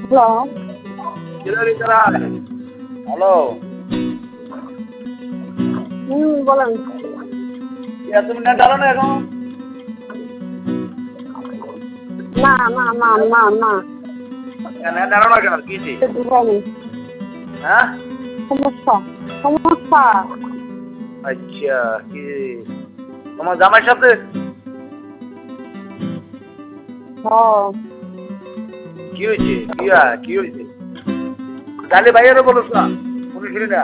Hello. Hello, বলেন। তুমি net ডালো না এখন? না না না না না, নেট ডালো না কেন? কি হয়েছে? দিবানি হ্যাঁ? সমস্যা সমস্যা। আচ্ছা, কি তোমার জামাইয়ের সাথে? হ্যাঁ, কি হয়েছে? কি হয়েছে? তাহলে ভাইয়েরও বলোস না, উনি শুনি না।